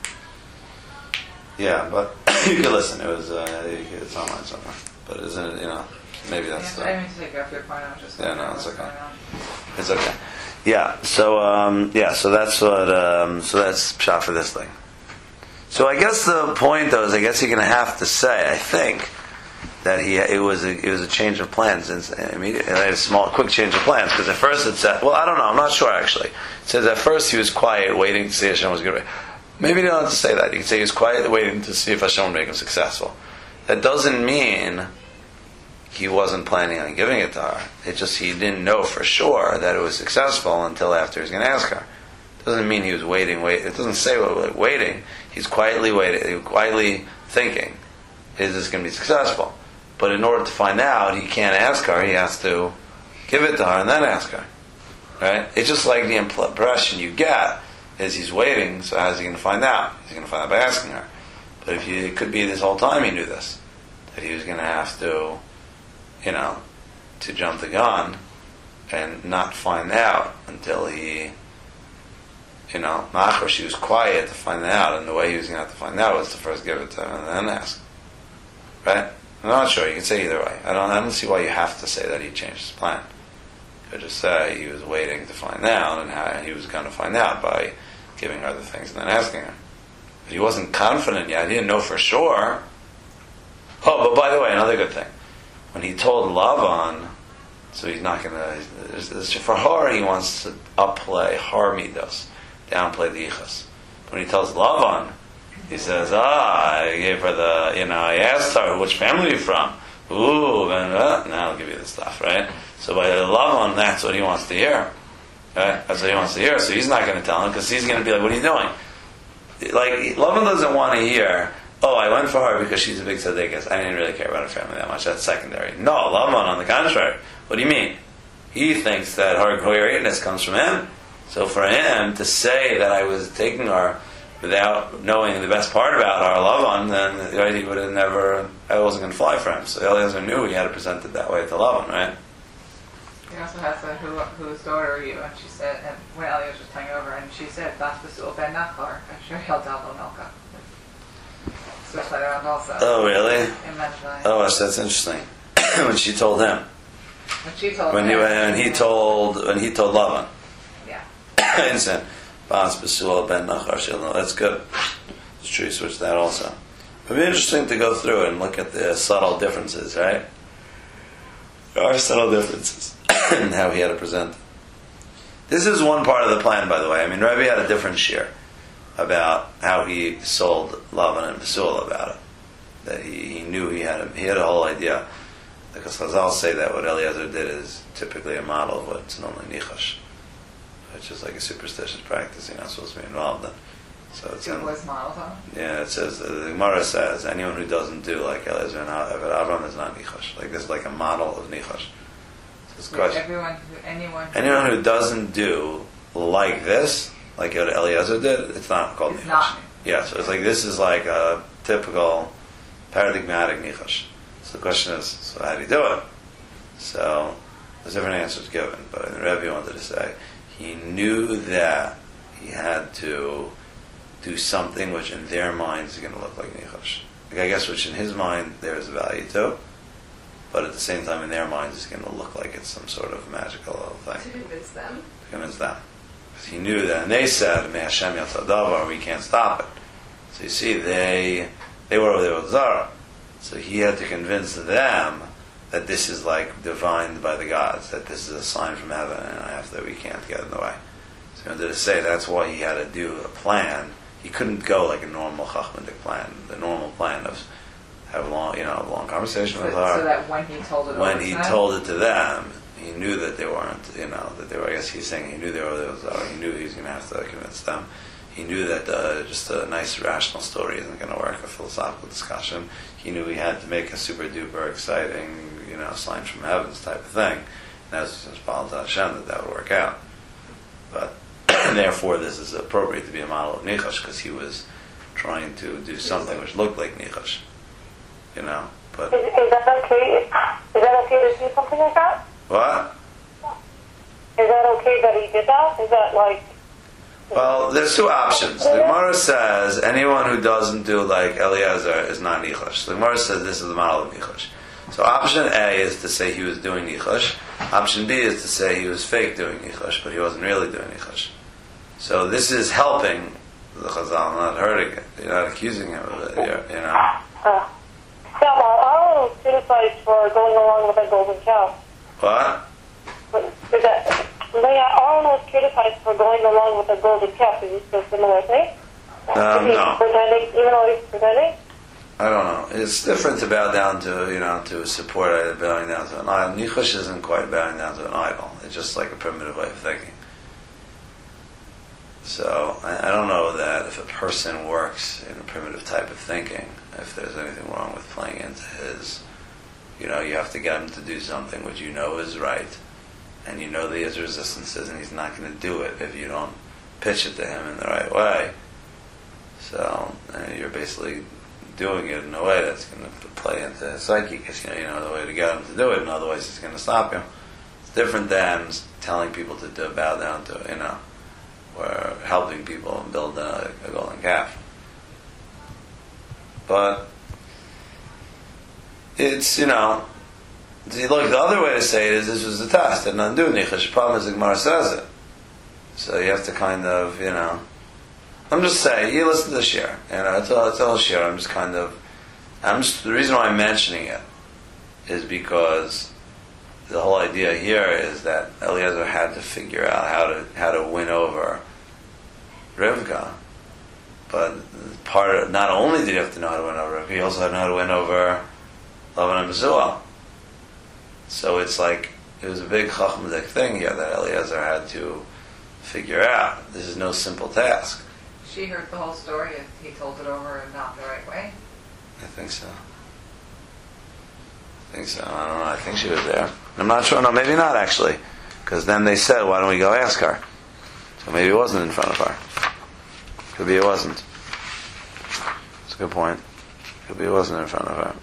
Speaker 1: Yeah, but you can listen. It's online somewhere. But isn't it? You know, maybe that's.
Speaker 2: I mean to take off your point. I was just.
Speaker 1: Yeah, no, it's okay. It's okay. Yeah. So So that's what. So that's shot for this thing. So I guess the point, though, is I guess you're going to have to say, I think, that it was a change of plans. Immediately, a quick change of plans. Because at first it said, well, I don't know, I'm not sure actually. It says at first he was quiet, waiting to see if Hashem was going to. Maybe you don't have to say that. You can say he was quiet, waiting to see if Hashem would make him successful. That doesn't mean he wasn't planning on giving it to her. It just he didn't know for sure that it was successful until after he was going to ask her. It doesn't mean he was waiting. It doesn't say waiting. He's quietly waiting, quietly thinking, is this going to be successful? But in order to find out, he can't ask her. He has to give it to her and then ask her. Right? It's just like the impression you get is he's waiting, so how's he going to find out? He's going to find out by asking her. But it could be this whole time he knew this, that he was going to have to, to jump the gun and not find out until he, Nachor, she was quiet to find out, and the way he was going to have to find out was to first give it to him and then ask. Right? I'm not sure. You can say either way. I don't see why you have to say that he changed his plan. You could just say he was waiting to find out, and how he was going to find out by giving her the things and then asking her. But he wasn't confident yet. He didn't know for sure. Oh, but by the way, another good thing. When he told Lavan, so he's not going to... For her, he wants to upplay her midos, downplay the ichas. When he tells Lavan, he says, I gave her I asked her, which family are you from? Ooh, now I'll give you the stuff, right? So by Lavan, that's what he wants to hear. Right? That's what he wants to hear. So he's not going to tell him, because he's going to be like, what are you doing? Like, Lavan doesn't want to hear, I went for her because she's a big tzaddikas. I didn't really care about her family that much. That's secondary. No, Lavan, on the contrary. What do you mean? He thinks that her greatness comes from him. So for him to say that I was taking her without knowing the best part about our Lavan, then he would have never, I wasn't going to fly for him. So Eliezer knew he had to present it that way to Lavan, right?
Speaker 2: He also has whose daughter are you? And she said, and when Eliezer was playing over, and she said, Bas Basul ben Nachor, Asher Yaldal Milka. Switched that around also.
Speaker 1: Oh, really? Oh, that's interesting. When she told him.
Speaker 2: When she told him.
Speaker 1: When he told Lavan.
Speaker 2: Yeah.
Speaker 1: Instant. Bas Basul ben Nachor. That's good. It's true. Switch that also. It'd be interesting to go through it and look at the subtle differences, right? There are subtle differences in how he had to present it. This is one part of the plan, by the way. I mean, Rebbe had a different shir about how he sold Lavan and Basul about it. That he knew he had a whole idea. Because Chazal say that what Eliezer did is typically a model of what's normally nichash, which is like a superstitious practice you're not supposed to be involved in. So it's
Speaker 2: was modeled on?
Speaker 1: Yeah, it says, the Gemara says, anyone who doesn't do like Eliezer and Avram is not nichash. Like this is like a model of nichash. So anyone who doesn't do like this, like what Eliezer did, it's not called nichash.
Speaker 2: Not.
Speaker 1: Yeah, so it's like this is like a typical paradigmatic nichash. So the question is, so how do you do it? So there's different answers given, but the Rebbe wanted to say he knew that he had to do something which in their minds is going to look like nichash. Like I guess which in his mind there is a value to, but at the same time in their minds it's going to look like it's some sort of magical thing.
Speaker 4: To convince them.
Speaker 1: To convince them. Because he knew that, and they said, "Me Hashem Yatzadavar, we can't stop it." So you see, they were over there with Zara. So he had to convince them that this is like divined by the gods, that this is a sign from heaven, and after we can't get in the way. So he wanted to say that's why he had to do a plan. He couldn't go like a normal Chachmandik plan. The normal plan of have a long conversation with her.
Speaker 2: So that when he told it,
Speaker 1: when he told it to them, he knew that they weren't, that they were. I guess he's saying he knew they were. He knew he was going to have to convince them. He knew that just a nice rational story isn't going to work. A philosophical discussion. He knew he had to make a super duper exciting, sign from heavens type of thing. And that's just Baal Hashem that would work out. But therefore, this is appropriate to be a model of Nichash because he was trying to do something which looked like Nichash. But
Speaker 5: Is that okay? Is that okay to do something like that?
Speaker 1: what?
Speaker 5: Is that okay that he did that? Is that like...
Speaker 1: Well, there's two options. The Gemara says anyone who doesn't do like Eliezer is not Nichash. The Gemara says this is the model of Nichash. So option A is to say he was doing Nichash. Option B is to say he was fake doing Nichash, but he wasn't really doing Nichash. So this is helping the Chazal, not hurting it. You're not accusing him of it.
Speaker 5: Yeah, well, Aaron was criticized for going along with a golden calf.
Speaker 1: What?
Speaker 5: Aaron was criticized for going along with a golden calf. Is this a similar thing?
Speaker 1: No.
Speaker 5: Pretending, even though he's pretending?
Speaker 1: I don't know. It's different to bow down to, to support it, bowing down to an idol. Nichash isn't quite bowing down to an idol. It's just like a primitive way of thinking. So, I don't know that if a person works in a primitive type of thinking, if there's anything wrong with playing into his, you have to get him to do something which you know is right, and you know that he has resistances, and he's not going to do it if you don't pitch it to him in the right way. So, you're basically doing it in a way that's going to play into his psyche, because you know the way to get him to do it, and otherwise he's going to stop you. It's different than telling people to bow down to, or helping people build a golden calf. But it's, see, look, the other way to say it is this was the test. It had nothing to do with Nichash. The problem is the Gemara says it. So you have to kind of, I'm just saying, you listen to the shir. It's all shir. The reason why I'm mentioning it is because the whole idea here is that Eliezer had to figure out how to win over Rivka. But not only did he have to know how to win over Rivka, he also had to know how to win over Lavan and Bezuel. So it's like, it was a big chachmadik thing here that Eliezer had to figure out. This is no simple task.
Speaker 2: She heard the whole story and he told it over and not the right way?
Speaker 1: I think so. I don't know. I think she was there. I'm not sure. No, maybe not actually. Because then they said, why don't we go ask her? So maybe it wasn't in front of her. Could be it wasn't. That's a good point. Could be it wasn't in front of her.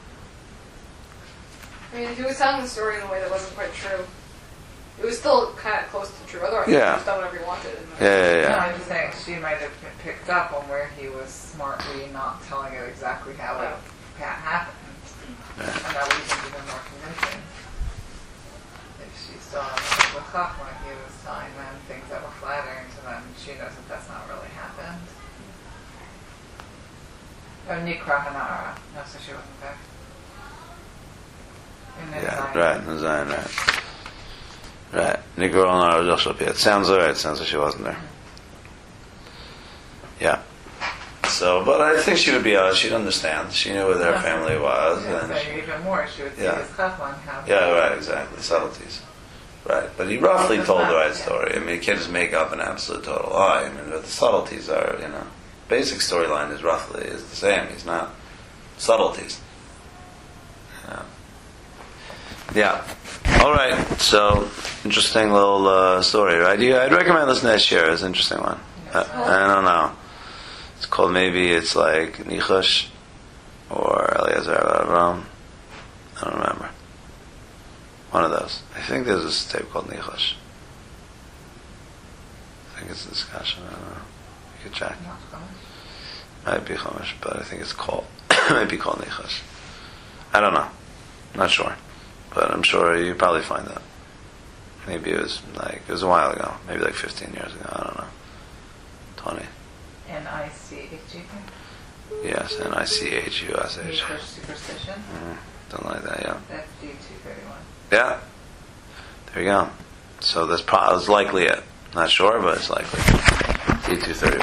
Speaker 4: I mean, if he was telling the story in a way that wasn't quite true, it was still kind of close to true. Otherwise, he
Speaker 1: Yeah.
Speaker 4: just done whatever he wanted.
Speaker 1: Yeah.
Speaker 2: No, I'm just saying she might have picked up on where he was smartly not telling it exactly how it happened.
Speaker 1: Yeah.
Speaker 2: And that would have been even more convincing. If she saw with Chachma, he was telling them things that were flattering to them, she knows that that's not really happened. Oh, Nikra Hanara. No, so she wasn't there.
Speaker 1: Zion, right. Nikra Hanara. It sounds alright. It sounds like she wasn't there. Yeah. So, but I think she would be she'd understand. She knew where their family was.
Speaker 2: Yeah,
Speaker 1: And
Speaker 2: so even more, she would see his Chachma and how.
Speaker 1: yeah, right, exactly. Subtleties. Right. But he roughly told the right story. I mean, you can't just make up an absolute total lie. I mean, but the subtleties are, basic storyline is the same. He's not subtleties. Yeah. All right. So, interesting little story, right? I'd recommend listening to Shir. It's an interesting one. I don't know. It's called, maybe it's like Nichash or Eliezer Avram. I don't remember. One of those. I think there's this tape called Nichash. I think it's a discussion. I don't know. You could check. Might be Chumash, but I think it's called might be called Nichash. I don't know. Not sure. But I'm sure you probably find that. Maybe it was a while ago. Maybe like 15 years ago. I don't know. 20.
Speaker 2: NICHU?
Speaker 1: Yes, NICHUSH.
Speaker 2: Need for superstition?
Speaker 1: Something like that, yeah.
Speaker 2: FD 231.
Speaker 1: Yeah. There you go. So that's probably likely it. Not sure, but it's likely. D231.